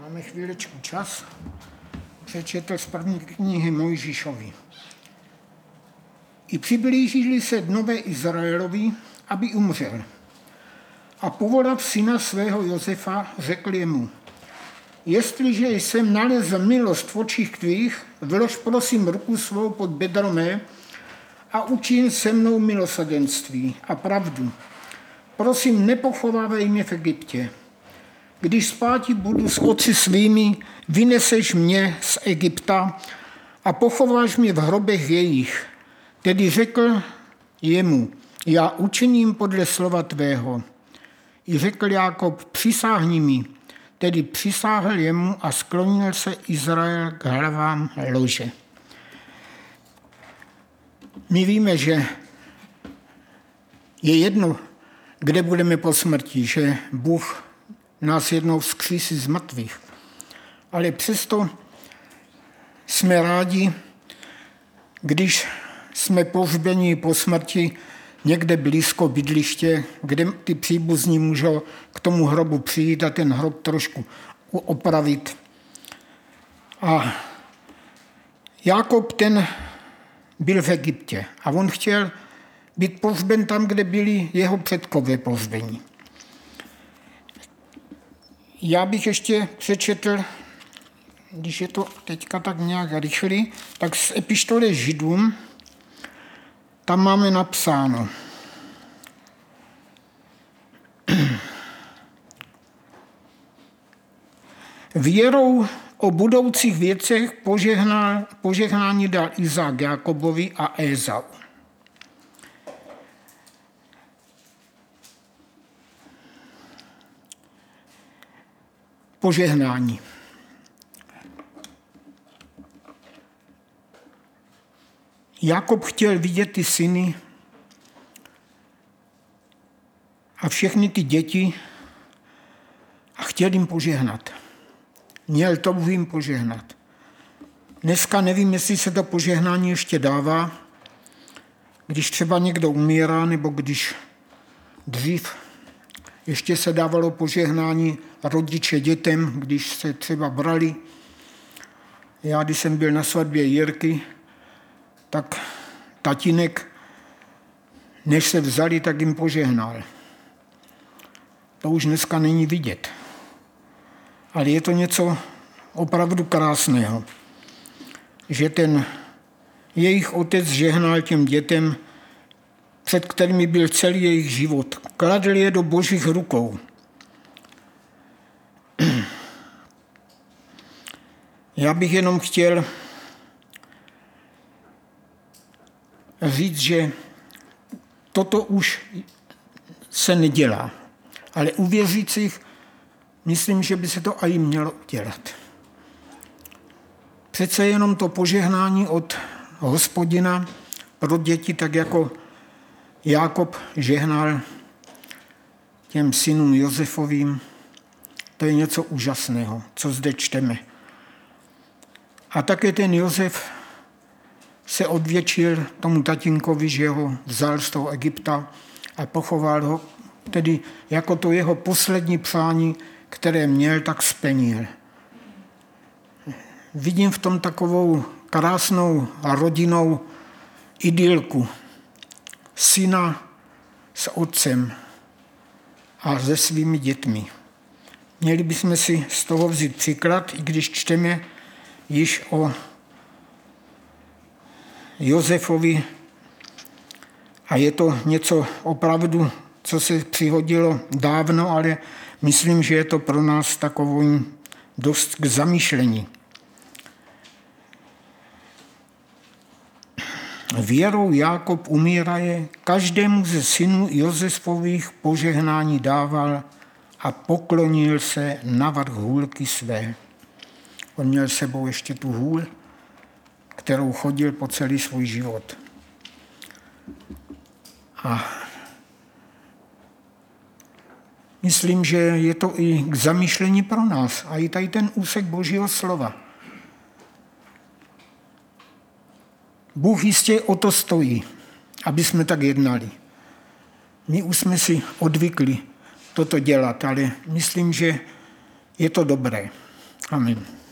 Máme chvíličku čas. Přečetl z první knihy Mojžíšovi. I přiblížili se dnové Izraelovi, aby umřel. A povolav syna svého Josefa, řekl jemu: jestliže jsem nalezl milost v očích tvých, vlož prosím ruku svou pod bedro mé a učin se mnou milosrdenství a pravdu. Prosím, nepochovávej mě v Egyptě. Když spáti budu s otci svými, vyneseš mě z Egypta a pochováš mě v hrobech jejich. Tedy řekl jemu: já učiním podle slova tvého. I řekl Jákob: přisáhni mi. Tedy přisáhl jemu a sklonil se Izrael k hlavám lože. My víme, že je jedno, kde budeme po smrti, že Bůh nás jednou vzkřísí z mrtvých. Ale přesto jsme rádi, když jsme pohřbeni po smrti někde blízko bydliště, kde ty příbuzní můžou k tomu hrobu přijít a ten hrob trošku opravit. A Jákob ten byl v Egyptě a on chtěl být pohřben tam, kde byli jeho předkové pohřbení. Já bych ještě přečetl, když je to teďka tak nějak rychlý, tak z epištoly Židům, tam máme napsáno: věrou o budoucích věcech požehnání dal Izák Jákobovi a Ézau. Požehnání. Jákob chtěl vidět ty syny a všechny ty děti a chtěl jim požehnat. Měl touhu jim požehnat. Dneska nevím, jestli se to požehnání ještě dává, když třeba někdo umírá, nebo když dřív ještě se dávalo požehnání rodiče dětem, když se třeba brali. Já, když jsem byl na svatbě Jirky, tak tatínek, než se vzali, tak jim požehnal. To už dneska není vidět. Ale je to něco opravdu krásného, že ten jejich otec žehnal těm dětem, před kterými byl celý jejich život. Kladl je do Božích rukou. Já bych jenom chtěl říct, že toto už se nedělá. Ale u věřících myslím, že by se to i mělo dělat. Přece jenom to požehnání od Hospodina pro děti, tak jako Jákob žehnal těm synům Josefovým, to je něco úžasného, co zde čteme. A také ten Josef se odvěčil tomu tatínkovi, že ho vzal z toho Egypta a pochoval ho, tedy jako to jeho poslední přání, které měl, tak splnil. Vidím v tom takovou krásnou rodinnou idylku. Syna s otcem a se svými dětmi. Měli bychom si z toho vzít příklad, i když čteme již o Josefovi a je to něco opravdu, co se přihodilo dávno, ale myslím, že je to pro nás takovým dost k zamýšlení. Věrou Jákob umíraje, každému ze synů Josefových požehnání dával a poklonil se na vrch hůlky své. On měl sebou ještě tu hůl, kterou chodil po celý svůj život. A myslím, že je to i k zamýšlení pro nás. A i tady ten úsek Božího slova. Bůh jistě o to stojí, aby jsme tak jednali. My už jsme si odvykli toto dělat, ale myslím, že je to dobré. Amen.